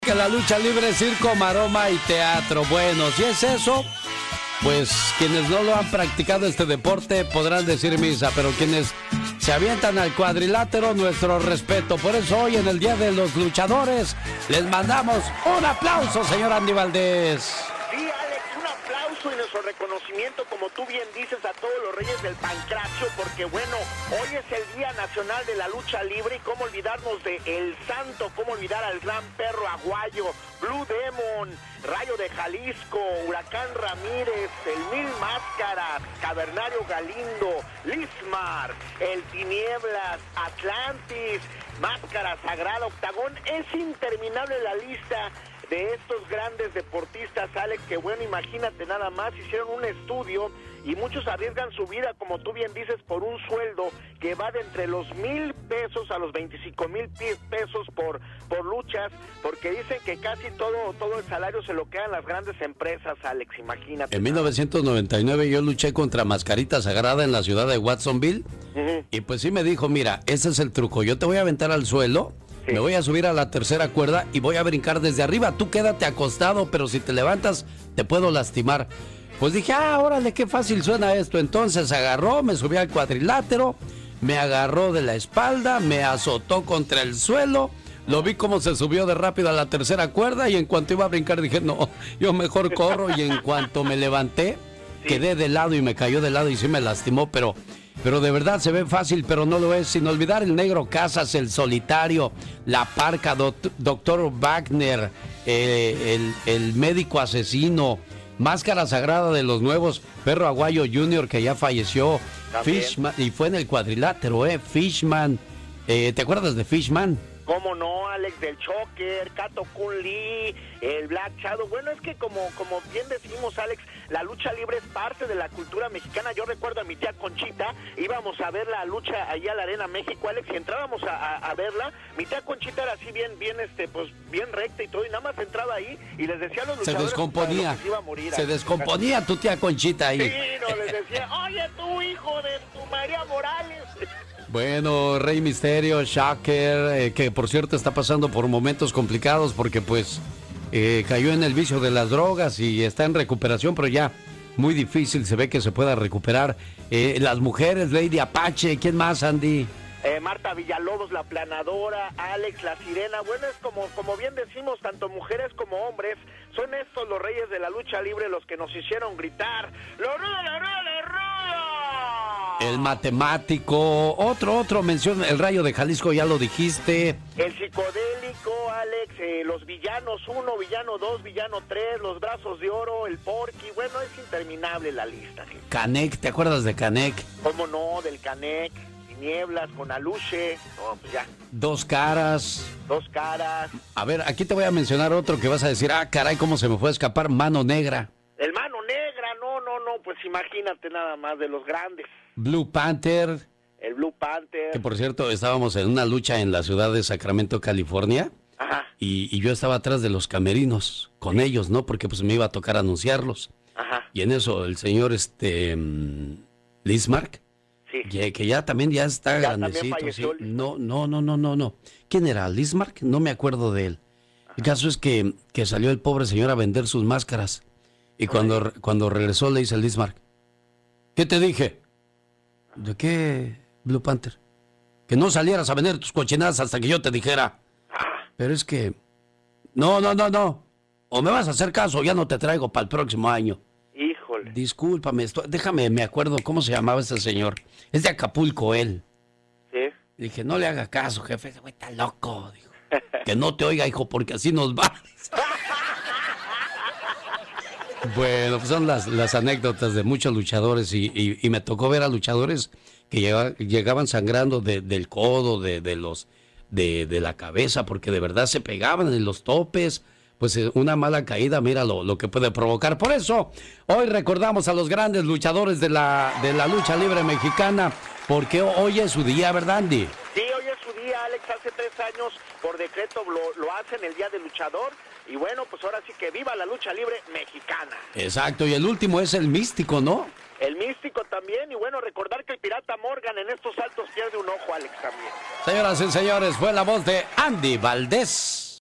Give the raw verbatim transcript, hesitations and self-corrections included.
Que la lucha libre es circo, maroma y teatro. Bueno, si es eso, pues quienes no lo han practicado este deporte podrán decir misa, pero quienes se avientan al cuadrilátero, nuestro respeto. Por eso hoy en el Día de los Luchadores les mandamos un aplauso, señor Andy Valdés. Sí, Alex, un aplauso y nuestro reconocimiento, como tú bien dices, a todos los reyes del pancracio, porque bueno, hoy es el Día Nacional de la Lucha Libre y cómo olvidarnos de El Santo, cómo olvidar al Gran Perro Aguayo, Blue Demon, Rayo de Jalisco, Huracán Ramírez, el Mil Máscaras, Cavernario Galindo, Lismar, el Tinieblas, Atlantis, Máscara Sagrada, Octagón. Es interminable la lista de estos grandes deportistas, Alex, que bueno, imagínate nada más, hicieron un estudio y muchos arriesgan su vida, como tú bien dices, por un sueldo que va de entre los mil pesos a los veinticinco mil pesos por, por luchas, porque dicen que casi todo, todo el salario se lo quedan las grandes empresas, Alex, imagínate. En mil novecientos noventa y nueve yo luché contra Mascarita Sagrada en la ciudad de Watsonville, uh-huh. Y pues sí me dijo, mira, ese es el truco, yo te voy a aventar al suelo. Sí. Me voy a subir a la tercera cuerda y voy a brincar desde arriba. Tú quédate acostado, pero si te levantas te puedo lastimar. Pues dije, ah, órale, qué fácil suena esto. Entonces agarró, me subí al cuadrilátero, me agarró de la espalda, me azotó contra el suelo. Lo vi cómo se subió de rápido a la tercera cuerda y en cuanto iba a brincar dije, no, yo mejor corro. Y en cuanto me levanté, sí. Quedé de lado y me cayó de lado y sí me lastimó, pero... Pero de verdad se ve fácil, pero no lo es. Sin olvidar el Negro Casas, el Solitario, la Parca, Doctor Wagner, eh, el, el Médico Asesino, Máscara Sagrada de los Nuevos, Perro Aguayo junior que ya falleció, también. Fishman, y fue en el cuadrilátero, ¿eh? Fishman, eh, ¿te acuerdas de Fishman? ¿Cómo no, Alex? Del Choker, Kato Kun Lee, el Black Shadow. Bueno, es que como, como bien decimos, Alex, la lucha libre es parte de la cultura mexicana. Yo recuerdo a mi tía Conchita, íbamos a ver la lucha allá a la Arena México, Alex, y entrábamos a, a, a verla. Mi tía Conchita era así bien, bien, este, pues, bien recta y todo, y nada más entraba ahí y les decía a los luchadores... Se descomponía, que se, iba a morir, se descomponía tu tía Conchita ahí. Sí, no, les decía, oye, tú, hijo de tu María Morales... Bueno, Rey Misterio, Shocker, eh, que por cierto está pasando por momentos complicados porque pues eh, cayó en el vicio de las drogas y está en recuperación, pero ya muy difícil se ve que se pueda recuperar. Eh, las mujeres, Lady Apache, ¿quién más, Andy? Eh, Marta Villalobos, la planadora, Alex, la sirena. Bueno, es como, como bien decimos, tanto mujeres como hombres, son estos los reyes de la lucha libre los que nos hicieron gritar, ¡lo rudo, lo rudo, lo rudo! El matemático, otro, otro mención, el Rayo de Jalisco, ya lo dijiste. El psicodélico, Alex, eh, los villanos uno, villano dos, villano tres, los brazos de oro, el Porky, bueno, es interminable la lista. ¿Sí? Canek, ¿te acuerdas de Canek? ¿Cómo no? Del Canek, Tinieblas, con Aluche, no, pues ya. Dos caras. Dos caras. A ver, aquí te voy a mencionar otro que vas a decir, ah, caray, cómo se me fue a escapar, Mano Negra. El Mano Negra, no, no, no, pues imagínate nada más de los grandes. Blue Panther. El Blue Panther. Que por cierto, estábamos en una lucha en la ciudad de Sacramento, California. Ajá. Y, y yo estaba atrás de los camerinos con sí. ellos, ¿no? Porque pues me iba a tocar anunciarlos. Ajá. Y en eso el señor este um, Lismark, sí. que, que ya también ya está ya grandecito. ¿Sí? No, no, no, no, no, no. ¿Quién era? ¿Lismark? No me acuerdo de él. Ajá. El caso es que, que salió el pobre señor a vender sus máscaras. Y cuando, cuando regresó le dice al Lismark, ¿qué te dije? ¿De qué, Blue Panther? Que no salieras a vender tus cochinadas hasta que yo te dijera. Pero es que... No, no, no, no. O me vas a hacer caso o ya no te traigo para el próximo año. Híjole. Discúlpame, esto, déjame, me acuerdo cómo se llamaba ese señor. Es de Acapulco, él. Sí. Le dije, no le haga caso, jefe. Ese güey está loco. Dijo. Que no te oiga, hijo, porque así nos va. Bueno, pues son las, las anécdotas de muchos luchadores y, y, y me tocó ver a luchadores que llegaba, llegaban sangrando de, del codo, de, de los de, de la cabeza, porque de verdad se pegaban en los topes. Pues una mala caída, mira lo, lo que puede provocar. Por eso, hoy recordamos a los grandes luchadores de la, de la lucha libre mexicana, porque hoy es su día, ¿verdad, Andy? Sí, hoy es su día, Alex. Hace tres años, por decreto, lo, lo hacen el Día del Luchador. Y bueno, pues ahora sí que viva la lucha libre mexicana. Exacto, y el último es el Místico, ¿no? El Místico también, y bueno, recordar que el Pirata Morgan en estos saltos pierde un ojo, Alex, también. Señoras y señores, fue la voz de Andy Valdés.